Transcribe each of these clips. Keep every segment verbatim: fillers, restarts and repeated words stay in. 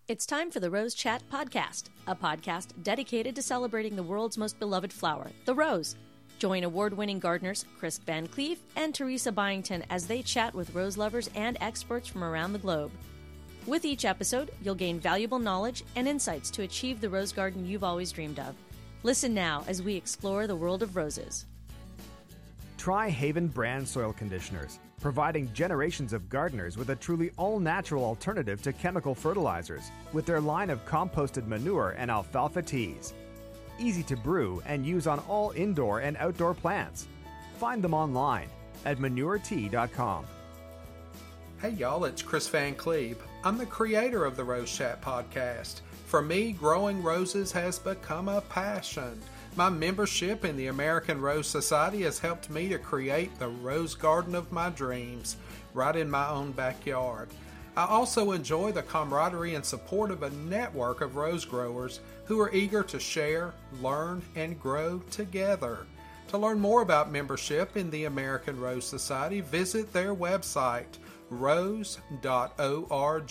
It's time for the Rose Chat Podcast, a podcast dedicated to celebrating the world's most beloved flower, the rose. Join award-winning gardeners Chris Van Cleef and Teresa Byington as they chat with rose lovers and experts from around the globe. With each episode, you'll gain valuable knowledge and insights to achieve the rose garden you've always dreamed of. Listen now as we explore the world of roses. Try Haven brand soil conditioners, providing generations of gardeners with a truly all-natural alternative to chemical fertilizers with their line of composted manure and alfalfa teas. Easy to brew and use on all indoor and outdoor plants. Find them online at manure tea dot com. Hey y'all, it's Chris Van Cleef. I'm the creator of the Rose Chat Podcast. For me, growing roses has become a passion. My membership in the American Rose Society has helped me to create the rose garden of my dreams, right in my own backyard. I also enjoy the camaraderie and support of a network of rose growers who are eager to share, learn, and grow together. To learn more about membership in the American Rose Society, visit their website, rose dot org.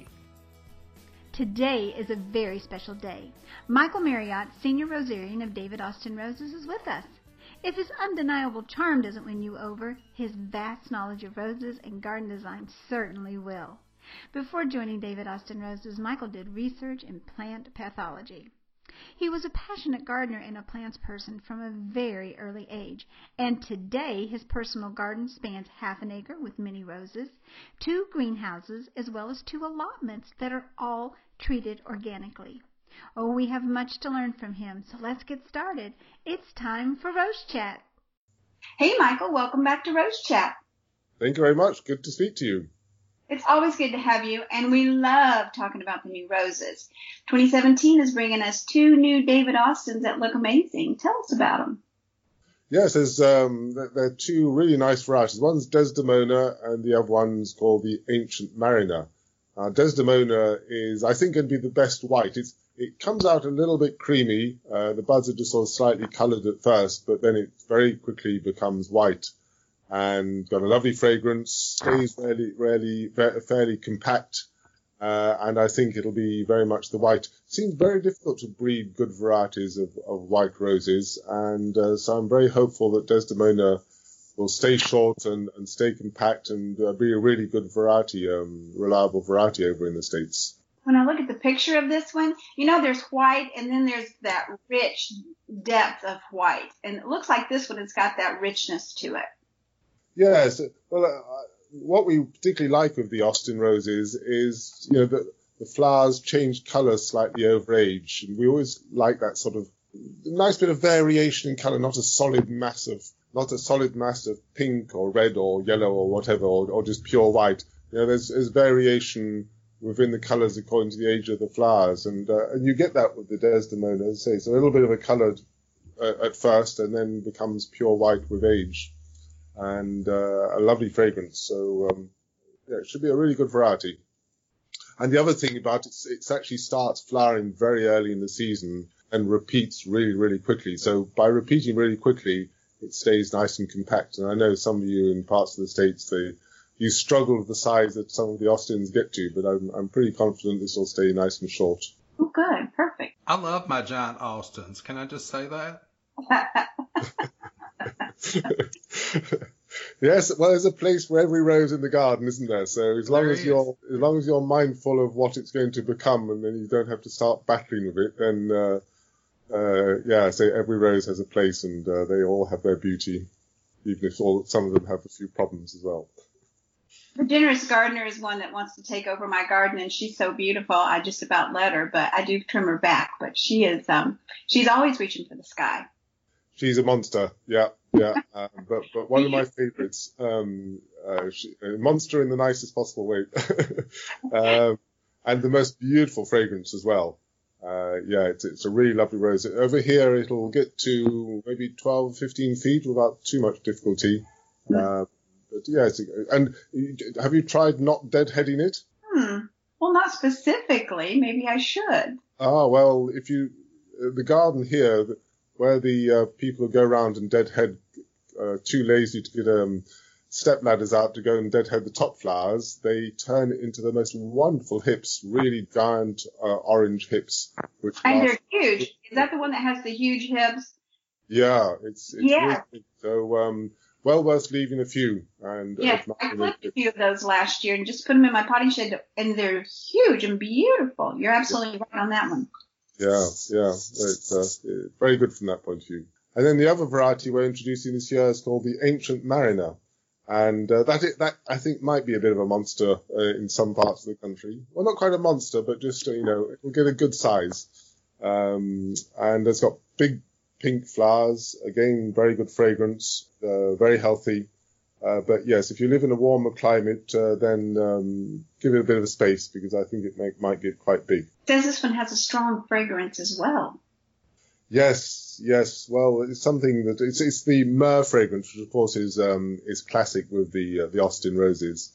Today is a very special day. Michael Marriott, Senior Rosarian of David Austin Roses, is with us. If his undeniable charm doesn't win you over, his vast knowledge of roses and garden design certainly will. Before joining David Austin Roses, Michael did research in plant pathology. He was a passionate gardener and a plants person from a very early age, and today his personal garden spans half an acre with many roses, two greenhouses, as well as two allotments that are all treated organically. Oh, we have much to learn from him, so let's get started. It's time for Rose Chat. Hey, Michael, welcome back to Rose Chat. Thank you very much. Good to speak to you. It's always good to have you, and we love talking about the new roses. twenty seventeen is bringing us two new David Austins that look amazing. Tell us about them. Yes, there's um, there are two really nice varieties. One's Desdemona, and the other one's called the Ancient Mariner. Uh, Desdemona is, I think, going to be the best white. It's, it comes out a little bit creamy. Uh, the buds are just sort of slightly coloured at first, but then it very quickly becomes white. And got a lovely fragrance, stays fairly, fairly, fairly compact, uh, and I think it'll be very much the white. It seems very difficult to breed good varieties of, of white roses, and uh, so I'm very hopeful that Desdemona will stay short and, and stay compact and uh, be a really good variety, um, reliable variety over in the States. When I look at the picture of this one, you know, there's white and then there's that rich depth of white, and it looks like this one has got that richness to it. Yes, well, uh, what we particularly like with the Austin roses is, you know, that the flowers change colour slightly over age, and we always like that sort of nice bit of variation in colour, not a solid mass of, not a solid mass of pink or red or yellow or whatever, or, or just pure white. You know, there's, there's variation within the colours according to the age of the flowers, and uh, and you get that with the Desdemona, as I say. So a little bit of a coloured uh, at first, and then becomes pure white with age. And uh, a lovely fragrance. So, um, yeah, it should be a really good variety. And the other thing about it, it actually starts flowering very early in the season and repeats really, really quickly. So by repeating really quickly, it stays nice and compact. And I know some of you in parts of the States, they you struggle with the size that some of the Austins get to, but I'm, I'm pretty confident this will stay nice and short. Oh, good. Perfect. I love my giant Austins. Can I just say that? Yes, well, there's a place for every rose in the garden, isn't there? So as long There as is. you're as long as you're mindful of what it's going to become, and then you don't have to start battling with it, then uh, uh, yeah, so every rose has a place, and uh, they all have their beauty, even if all some of them have a few problems as well. The generous gardener is one that wants to take over my garden, and she's so beautiful. I just about let her, but I do trim her back. But she is, um, she's always reaching for the sky. She's a monster, yeah, yeah. Um, but but one of my favourites, um, uh, she, a monster in the nicest possible way, um, and the most beautiful fragrance as well. Uh, yeah, it's it's a really lovely rose. Over here, it'll get to maybe twelve, fifteen feet without too much difficulty. Mm. Uh, but yeah, it's, and have you tried not deadheading it? Hmm. Well, not specifically. Maybe I should. Ah, well, if you the garden here. Where the uh, people who go around and deadhead uh, too lazy to get um, step ladders out to go and deadhead the top flowers, they turn into the most wonderful hips, really giant uh, orange hips. Which and last... they're huge. Is that the one that has the huge hips? Yeah, it's, it's yeah. really big. So, um, well worth leaving a few. And yeah, uh, I clipped a few of those last year and just put them in my potting shed, and they're huge and beautiful. You're absolutely yeah. right on that one. Yeah, yeah, it's uh, very good from that point of view. And then the other variety we're introducing this year is called the Ancient Mariner. And uh, that, that, I think, might be a bit of a monster uh, in some parts of the country. Well, not quite a monster, but just, uh, you know, it will get a good size. Um, and it's got big pink flowers, again, very good fragrance, uh, very healthy. Uh, but yes, if you live in a warmer climate, uh, then um, give it a bit of a space, because I think it may, might get quite big. It says this one has a strong fragrance as well. Yes, yes. Well, it's something that it's, it's the myrrh fragrance, which of course is um, is classic with the uh, the Austin roses.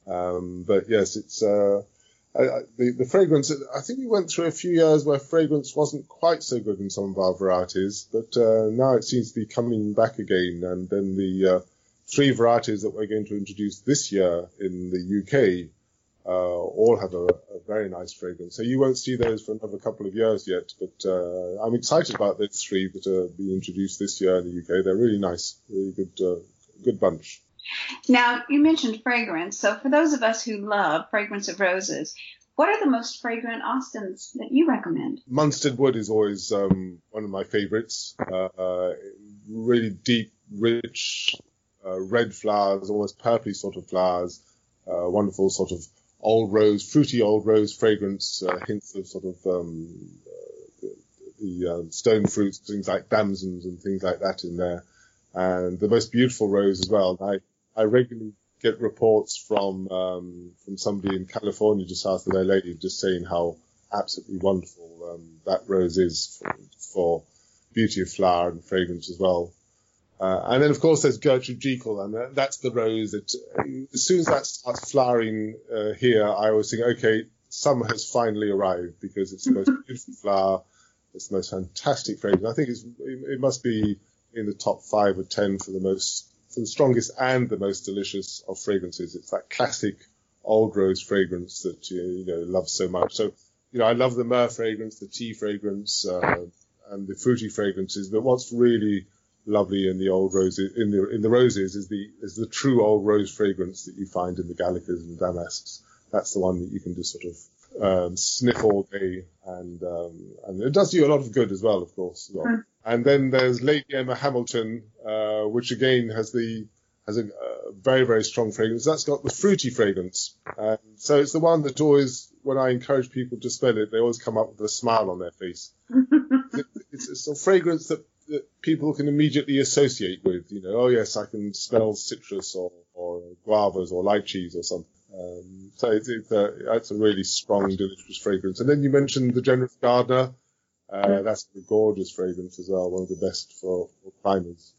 Um, but yes, it's uh, I, I, the the fragrance. I think we went through a few years where fragrance wasn't quite so good in some of our varieties, but uh, now it seems to be coming back again. And then the uh, three varieties that we're going to introduce this year in the U K uh, all have a, a very nice fragrance. So you won't see those for another couple of years yet, but uh, I'm excited about those three that are being introduced this year in the U K. They're really nice, really good, uh, good bunch. Now, you mentioned fragrance. So for those of us who love fragrance of roses, what are the most fragrant Austins that you recommend? Munstead Wood is always um, one of my favorites. Uh, uh, really deep, rich, uh, red flowers, almost purpley sort of flowers. Uh, wonderful sort of old rose, fruity old rose fragrance, uh, hints of sort of um, uh, the, the uh, stone fruits, things like damsons and things like that in there. And the most beautiful rose as well. I, I regularly get reports from um, from somebody in California just south of L A just saying how absolutely wonderful um, that rose is for, for beauty of flower and fragrance as well. Uh, and then, of course, there's Gertrude Jekyll, and that's the rose that, uh, as soon as that starts flowering uh, here, I always think, okay, summer has finally arrived, because it's the most beautiful flower, it's the most fantastic fragrance. I think it's, it, it must be in the top five or ten for the most, for the strongest and the most delicious of fragrances. It's that classic old rose fragrance that you, you know love so much. So, you know, I love the myrrh fragrance, the tea fragrance, uh, and the fruity fragrances. But what's really lovely in the old roses, in the in the roses, is the is the true old rose fragrance that you find in the Gallicas and Damasks. That's the one that you can just sort of um, sniff all day, and um, and it does you a lot of good as well, of course. As well. Mm. And then there's Lady Emma Hamilton, uh, which again has the has a uh, very very strong fragrance. That's got the fruity fragrance, and so it's the one that always, when I encourage people to smell it, they always come up with a smile on their face. it, it's, it's a fragrance that that people can immediately associate with, you know, oh yes, I can smell citrus or, or guavas or lychees or something. Um, so it's, it's, a, it's a really strong, delicious fragrance. And then you mentioned the Generous Gardener. Uh, that's a gorgeous fragrance as well, one of the best for, for climbers.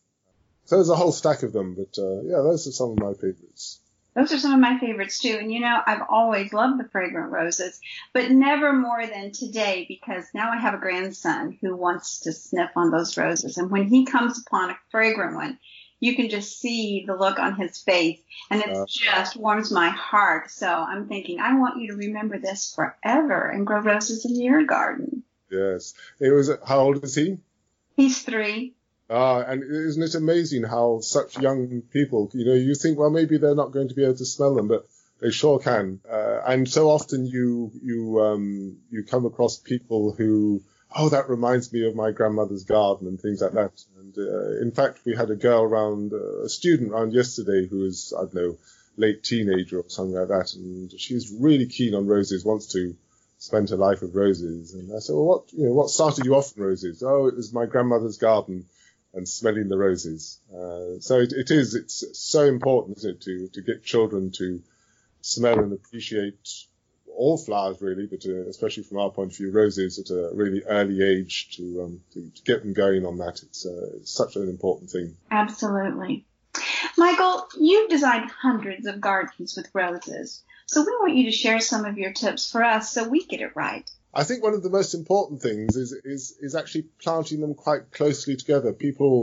So there's a whole stack of them, but uh, yeah, those are some of my favorites. Those are some of my favorites too. And you know, I've always loved the fragrant roses, but never more than today, because now I have a grandson who wants to sniff on those roses. And when he comes upon a fragrant one, you can just see the look on his face, and it uh, just warms my heart. So I'm thinking, I want you to remember this forever and grow roses in your garden. Yes. It was, how old is he? He's three. Ah, and isn't it amazing how such young people, you know, you think, well, maybe they're not going to be able to smell them, but they sure can. Uh, and so often you, you, um, you come across people who, oh, that reminds me of my grandmother's garden and things like that. And, uh, in fact, we had a girl around, uh, a student around yesterday who was, I don't know, late teenager or something like that. And she's really keen on roses, wants to spend her life with roses. And I said, well, what, you know, what started you off in roses? Oh, it was my grandmother's garden and smelling the roses. Uh, so it, it is, it's so important, isn't it, to, to get children to smell and appreciate all flowers really, but uh, especially from our point of view, roses at a really early age, to, um, to, to get them going on that. It's, uh, it's such an important thing. Absolutely. Michael, you've designed hundreds of gardens with roses. So we want you to share some of your tips for us so we get it right. I think one of the most important things is, is, is actually planting them quite closely together. People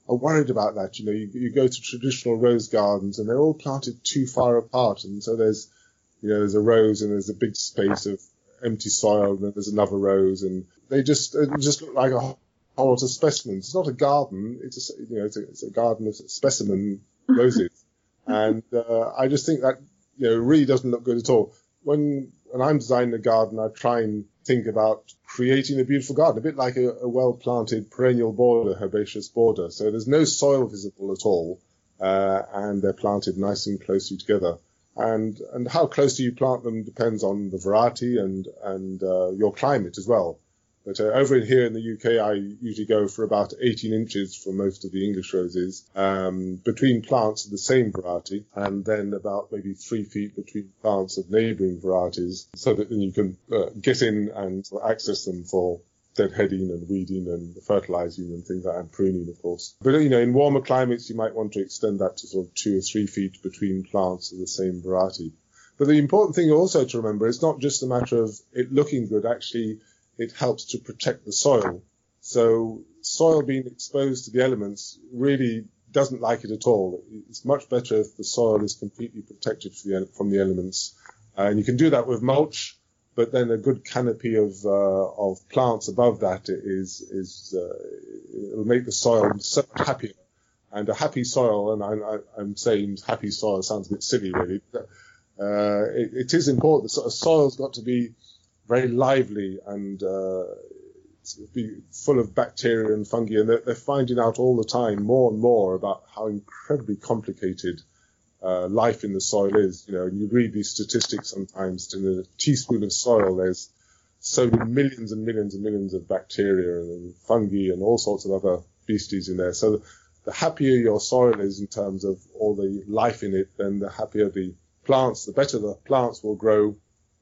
are worried about that. You know, you, you go to traditional rose gardens and they're all planted too far apart. And so there's, you know, there's a rose and there's a big space of empty soil and then there's another rose and they just, it just look like a whole lot of specimens. It's not a garden. It's a, you know, it's a, it's a garden of specimen roses. And, uh, I just think that, you know, really doesn't look good at all. When, when I'm designing a garden, I try and think about creating a beautiful garden, a bit like a, a well-planted perennial border, herbaceous border. So there's no soil visible at all, uh, and they're planted nice and closely together. And, and how closely you plant them depends on the variety and, and, uh, your climate as well. But uh, over here in the U K, I usually go for about eighteen inches for most of the English roses, um, between plants of the same variety, and then about maybe three feet between plants of neighbouring varieties, so that then you can uh, get in and access them for deadheading and weeding and fertilising and things like that, and pruning, of course. But, you know, in warmer climates, you might want to extend that to sort of two or three feet between plants of the same variety. But the important thing also to remember is not just a matter of it looking good, actually it helps to protect the soil. So soil being exposed to the elements really doesn't like it at all. It's much better if the soil is completely protected from the elements. Uh, and you can do that with mulch, but then a good canopy of uh, of plants above that is is uh, it'll make the soil so much happier. And a happy soil, and I, I, I'm saying happy soil sounds a bit silly, really. Uh, it, it is important. The soil's got to be very lively and uh, be full of bacteria and fungi, and they're, they're finding out all the time more and more about how incredibly complicated uh, life in the soil is. You know, and you read these statistics sometimes. In a teaspoon of soil, there's so many millions and millions and millions of bacteria and fungi and all sorts of other beasties in there. So the happier your soil is in terms of all the life in it, then the happier the plants, the better the plants will grow.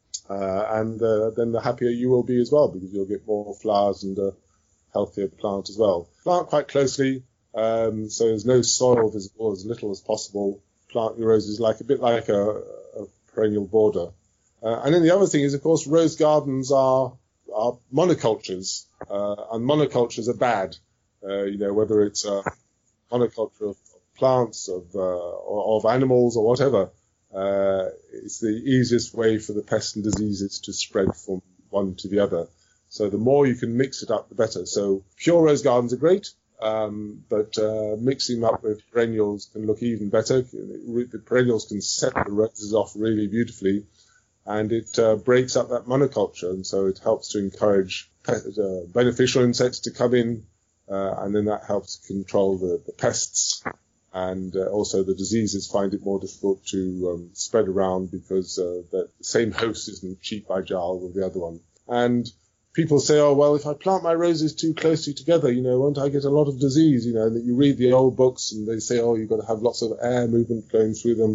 Uh, and uh, then the happier you will be as well, because you'll get more flowers and a healthier plant as well. Plant quite closely, um, so there's no soil visible, as little as possible. Plant your roses like a bit like a, a perennial border. Uh, and then the other thing is, of course, rose gardens are, are monocultures, uh, and monocultures are bad. Uh, you know, whether it's a monoculture of plants, of, uh, or of animals or whatever. Uh, it's the easiest way for the pests and diseases to spread from one to the other. So the more you can mix it up, the better. So pure rose gardens are great, um, but uh, mixing them up with perennials can look even better. The perennials can set the roses off really beautifully, and it uh, breaks up that monoculture, and so it helps to encourage pet, uh, beneficial insects to come in, uh, and then that helps control the, the pests. And uh, also the diseases find it more difficult to um, spread around because uh, the same host isn't cheek by jowl with the other one. And people say, oh, well, if I plant my roses too closely together, you know, won't I get a lot of disease? You know, that you read the old books and they say, oh, you've got to have lots of air movement going through them.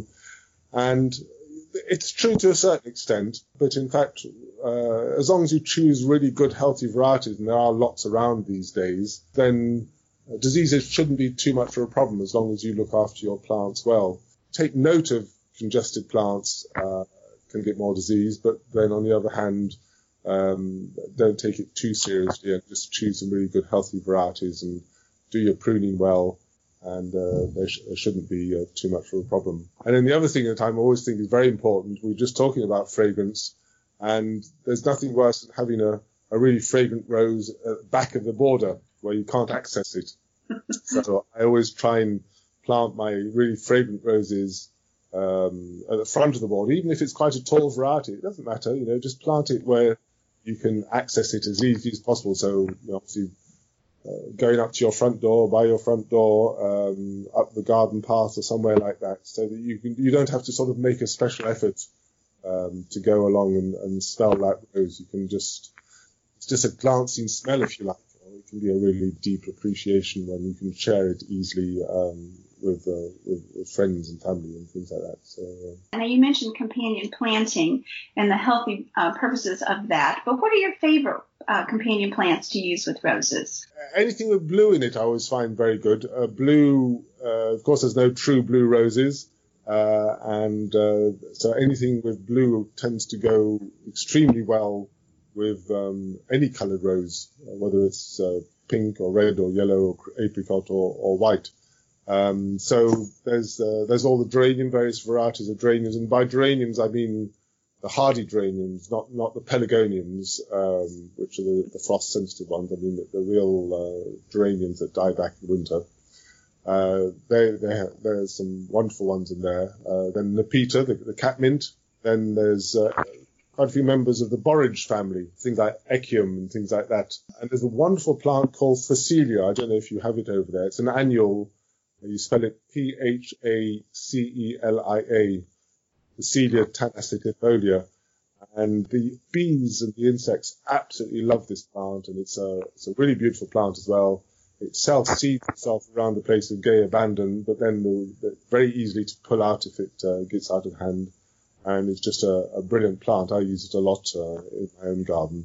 And it's true to a certain extent, but in fact, uh, as long as you choose really good, healthy varieties, and there are lots around these days, then Uh, diseases shouldn't be too much of a problem as long as you look after your plants well. Take note of congested plants, uh, can get more disease, but then on the other hand, um, don't take it too seriously and just choose some really good healthy varieties and do your pruning well, and uh, there, sh- there shouldn't be uh, too much of a problem. And then the other thing that I always think is very important, we were just talking about fragrance, and there's nothing worse than having a, a really fragrant rose at the back of the border where you can't access it. So I always try and plant my really fragrant roses um, at the front of the border, even if it's quite a tall variety. It doesn't matter, you know, just plant it where you can access it as easily as possible. So you know, obviously uh, going up to your front door, by your front door, um, up the garden path or somewhere like that, so that you can you don't have to sort of make a special effort um, to go along and, and smell that rose. You can just it's just a glancing smell, if you like. It can be a really deep appreciation when you can share it easily um, with, uh, with with friends and family and things like that. So, uh, and you mentioned companion planting and the healthy uh, purposes of that. But what are your favorite uh, companion plants to use with roses? Anything with blue in it, I always find very good. Uh, blue, uh, of course, there's no true blue roses, uh, and uh, so anything with blue tends to go extremely well with um, any coloured rose, whether it's uh, pink or red or yellow or apricot or, or white. Um, so there's uh, there's all the geranium, various varieties of geraniums, and by geraniums I mean the hardy geraniums, not not the pelargoniums, um, which are the, the frost-sensitive ones. I mean the, the real uh, geraniums that die back in winter. Uh, they, they have, there's some wonderful ones in there. Uh, then Nepeta, the, the catmint. Then there's uh, quite a few members of the borage family, things like echium and things like that. And there's a wonderful plant called Phacelia. I don't know if you have it over there. It's an annual. You spell it P H A C E L I A, Phacelia tanacitifolia. And the bees and the insects absolutely love this plant, and it's a, it's a really beautiful plant as well. It self-seeds itself around the place of gay abandon, but then the, the, very easily to pull out if it uh, gets out of hand. And it's just a, a brilliant plant. I use it a lot uh, in my own garden.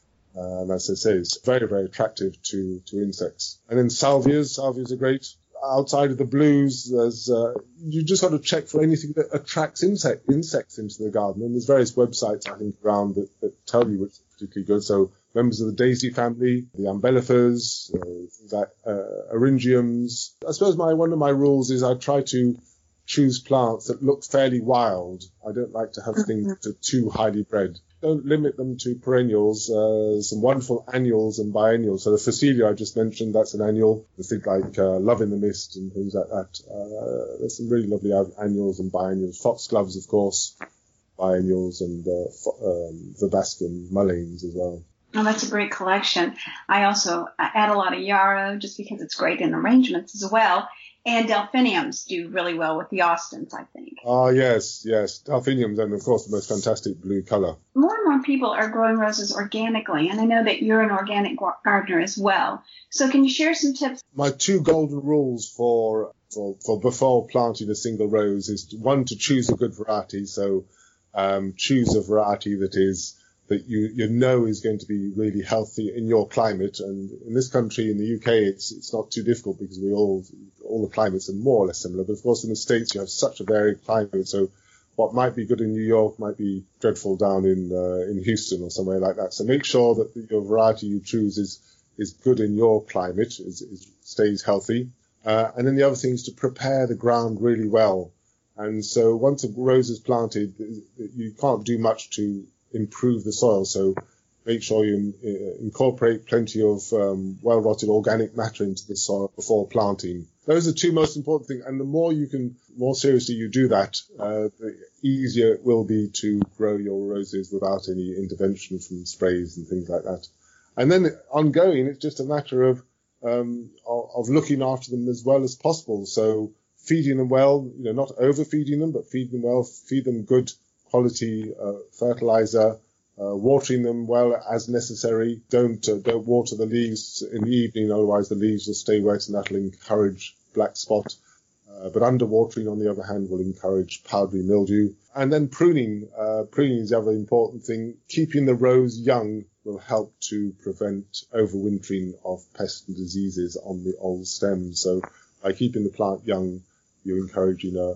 Uh, and as I say, it's very, very attractive to, to insects. And then salvias. Salvias are great. Outside of the blues, there's uh, you just got to check for anything that attracts insect, insects into the garden. And there's various websites, I think, around that, that tell you what's particularly good. So members of the daisy family, the umbellifers, uh, things like uh, eryngiums. I suppose my one of my rules is I try to choose plants that look fairly wild. I don't like to have things that are too highly bred. Don't limit them to perennials. Uh, some wonderful annuals and biennials. So the Phacelia I just mentioned, that's an annual. I think like uh, Love in the Mist and things like that. Uh, there's some really lovely annuals and biennials. Foxgloves, of course, biennials, and uh, fo- um, Verbascum mulleins as well. Oh, that's a great collection. I also add a lot of yarrow just because it's great in arrangements as well. And delphiniums do really well with the Austins, I think. Ah, uh, yes, yes. Delphiniums, and of course the most fantastic blue colour. More and more people are growing roses organically, and I know that you're an organic gardener as well. So can you share some tips? My two golden rules for for, for before planting a single rose is, one, to choose a good variety. So um, choose a variety that is that you, you know is going to be really healthy in your climate. And in this country, in the U K, it's it's not too difficult because we all, all the climates are more or less similar. But of course, in the States, you have such a varied climate. So what might be good in New York might be dreadful down in uh, in Houston or somewhere like that. So make sure that your variety you choose is is good in your climate, is, is stays healthy. Uh, and then the other thing is to prepare the ground really well. And so once a rose is planted, you can't do much to improve the soil, so make sure you uh, incorporate plenty of um, well-rotted organic matter into the soil before planting. Those are the two most important things, and the more you can, more seriously you do that, uh, the easier it will be to grow your roses without any intervention from sprays and things like that. And then ongoing, it's just a matter of um, of, of looking after them as well as possible. So feeding them well, you know, not overfeeding them, but feed them well, feed them good quality uh, fertilizer, uh, watering them well as necessary. Don't uh, don't water the leaves in the evening, otherwise the leaves will stay wet and that'll encourage black spot. Uh, but underwatering, on the other hand, will encourage powdery mildew. And then pruning. Uh, pruning is the other important thing. Keeping the rose young will help to prevent overwintering of pests and diseases on the old stems. So by keeping the plant young, you're encouraging a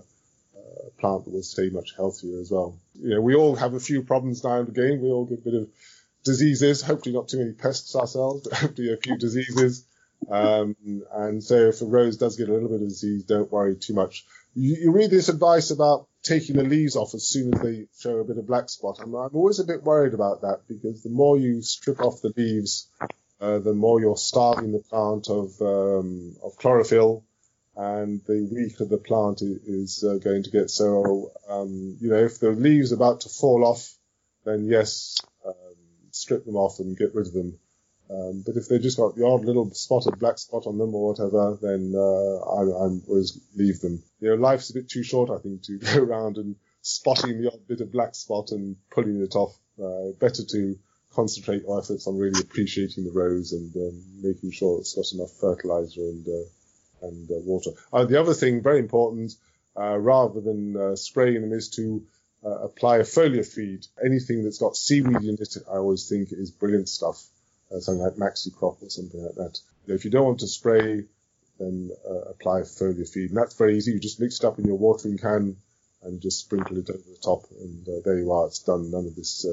a plant that will stay much healthier as well. You know, we all have a few problems now and again. We all get a bit of diseases, hopefully not too many pests ourselves, but hopefully a few diseases. Um, and so if a rose does get a little bit of disease, don't worry too much. You, you read this advice about taking the leaves off as soon as they show a bit of black spot. I'm, I'm always a bit worried about that, because the more you strip off the leaves, uh, the more you're starving the plant of, um, of chlorophyll, and the weaker the plant is uh, going to get. So, um, you know, if the leaves are about to fall off, then yes, um, strip them off and get rid of them. Um, but if they've just got the odd little spotted black spot on them or whatever, then uh, I, I always leave them. You know, life's a bit too short, I think, to go around and spotting the odd bit of black spot and pulling it off. Uh, better to concentrate your efforts on really appreciating the rose and um, making sure it's got enough fertilizer and uh, and uh, water. Uh, the other thing, very important, uh, rather than uh, spraying them, is to uh, apply a foliar feed. Anything that's got seaweed in it, I always think is brilliant stuff. Uh, something like Maxi Crop or something like that. You know, if you don't want to spray, then uh, apply a foliar feed. And that's very easy. You just mix it up in your watering can and just sprinkle it over the top. And uh, there you are. It's done. None of this uh,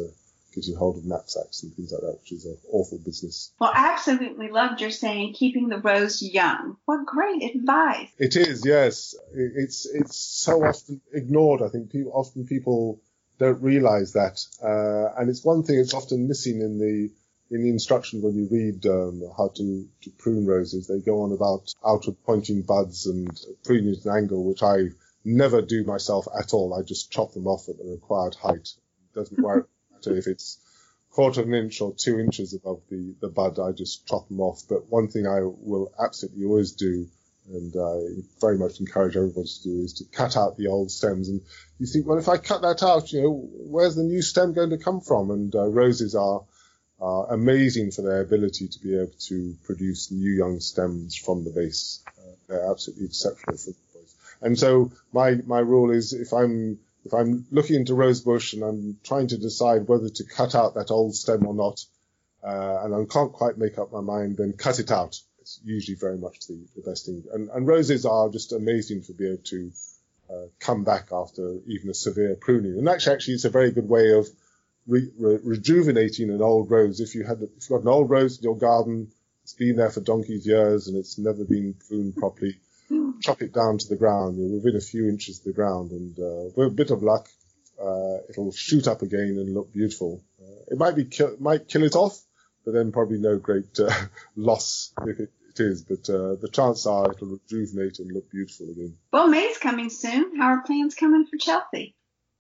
getting hold of knapsacks and things like that, which is an awful business. Well, I absolutely loved your saying, keeping the rose young. What great advice. It is, yes. It's it's so often ignored. I think people, often people don't realize that. Uh, and it's one thing that's often missing in the in the instructions when you read um, how to, to prune roses. They go on about outward pointing buds and pruning at an angle, which I never do myself at all. I just chop them off at the required height. It doesn't matter if it's quarter of an inch or two inches above the, the bud, I just chop them off. But one thing I will absolutely always do, and I very much encourage everybody to do, is to cut out the old stems. And you think, well, if I cut that out, you know, where's the new stem going to come from? And uh, roses are, are amazing for their ability to be able to produce new young stems from the base. Uh, they're absolutely exceptional for boys. And so my, my rule is, if I'm If I'm looking into rose bush and I'm trying to decide whether to cut out that old stem or not, uh, and I can't quite make up my mind, then cut it out. It's usually very much the, the best thing. And, and roses are just amazing to be able to uh, come back after even a severe pruning. And actually, actually it's a very good way of re- re- rejuvenating an old rose. If you had, if you've got an old rose in your garden, it's been there for donkey's years and it's never been pruned properly, chop it down to the ground, you know, within a few inches of the ground, and uh, with a bit of luck, uh, it'll shoot up again and look beautiful. Uh, it might be kill, might kill it off, but then probably no great uh, loss if it, it is. But uh, the chances are it'll rejuvenate and look beautiful again. Well, May's coming soon. How are plans coming for Chelsea?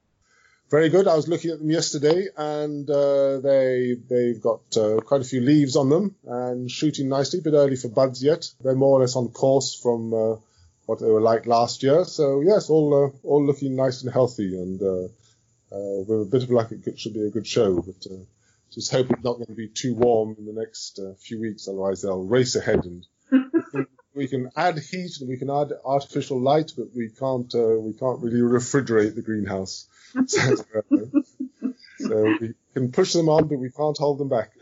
Very good. I was looking at them yesterday, and uh, they they've got uh, quite a few leaves on them and shooting nicely. A bit early for buds yet. They're more or less on course from uh, what they were like last year. So yes, all uh, all looking nice and healthy, and uh, uh, with a bit of luck, it should be a good show. But uh, just hope it's not going to be too warm in the next uh, few weeks, otherwise they'll race ahead. And we can add heat and we can add artificial light, but we can't uh, we can't really refrigerate the greenhouse. so, uh, so we can push them on, but we can't hold them back.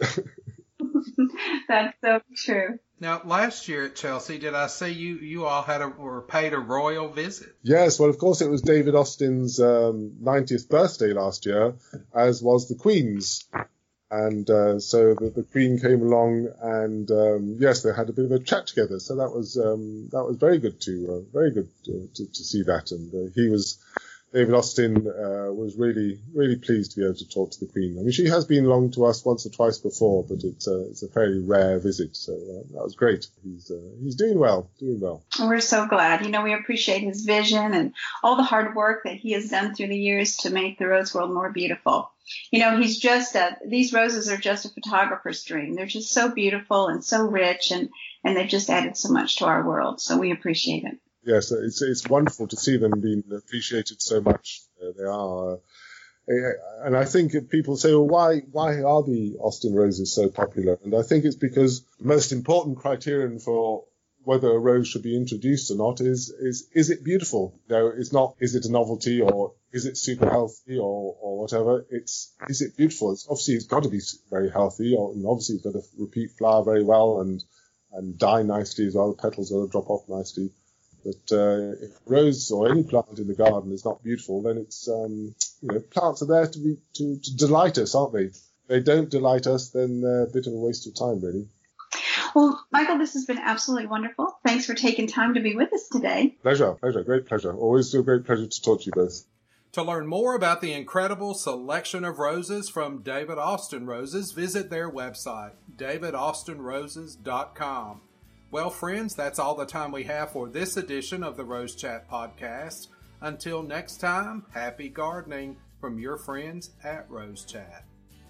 That's so true. Now, last year at Chelsea, did I say you, you all had a, or paid a royal visit? Yes, well, of course, it was David Austin's um, ninetieth birthday last year, as was the Queen's. And uh, so the, the Queen came along, and um, yes, they had a bit of a chat together. So that was um, that was very good to uh, very good to, to, to see that. And uh, he was. David Austin uh, was really, really pleased to be able to talk to the Queen. I mean, she has been along to us once or twice before, but it's a, it's a fairly rare visit, so uh, that was great. He's uh, he's doing well, doing well. We're so glad. You know, we appreciate his vision and all the hard work that he has done through the years to make the rose world more beautiful. You know, he's just a, these roses are just a photographer's dream. They're just so beautiful and so rich, and, and they've just added so much to our world, so we appreciate it. Yes, it's it's wonderful to see them being appreciated so much. Uh, they are, uh, and I think people say, well, why why are the Austin roses so popular? And I think it's because the most important criterion for whether a rose should be introduced or not is is is it beautiful? No, it's not. Is it a novelty, or is it super healthy, or or whatever? It's is it beautiful? It's obviously it's got to be very healthy, or and obviously it's got to repeat flower very well and and die nicely as well. The petals got to drop off nicely. But uh, if rose or any plant in the garden is not beautiful, then it's um, you know, plants are there to be to, to delight us, aren't they? If they don't delight us, then they're a bit of a waste of time, really. Well, Michael, this has been absolutely wonderful. Thanks for taking time to be with us today. Pleasure, pleasure, great pleasure. Always a great pleasure to talk to you both. To learn more about the incredible selection of roses from David Austin Roses, visit their website, david austin roses dot com. Well, friends, that's all the time we have for this edition of the Rose Chat Podcast. Until next time, happy gardening from your friends at Rose Chat.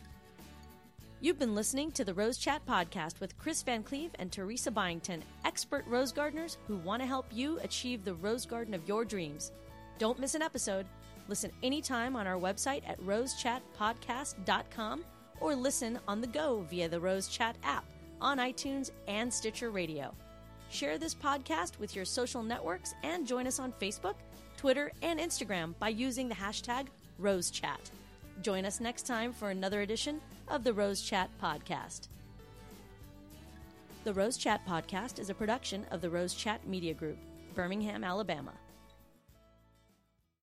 You've been listening to the Rose Chat Podcast with Chris Van Cleve and Teresa Byington, expert rose gardeners who want to help you achieve the rose garden of your dreams. Don't miss an episode. Listen anytime on our website at rose chat podcast dot com or listen on the go via the Rose Chat app on iTunes and Stitcher Radio. Share this podcast with your social networks and join us on Facebook, Twitter, and Instagram by using the hashtag RoseChat. Join us next time for another edition of the Rose Chat Podcast. The Rose Chat Podcast is a production of the Rose Chat Media Group, Birmingham, Alabama.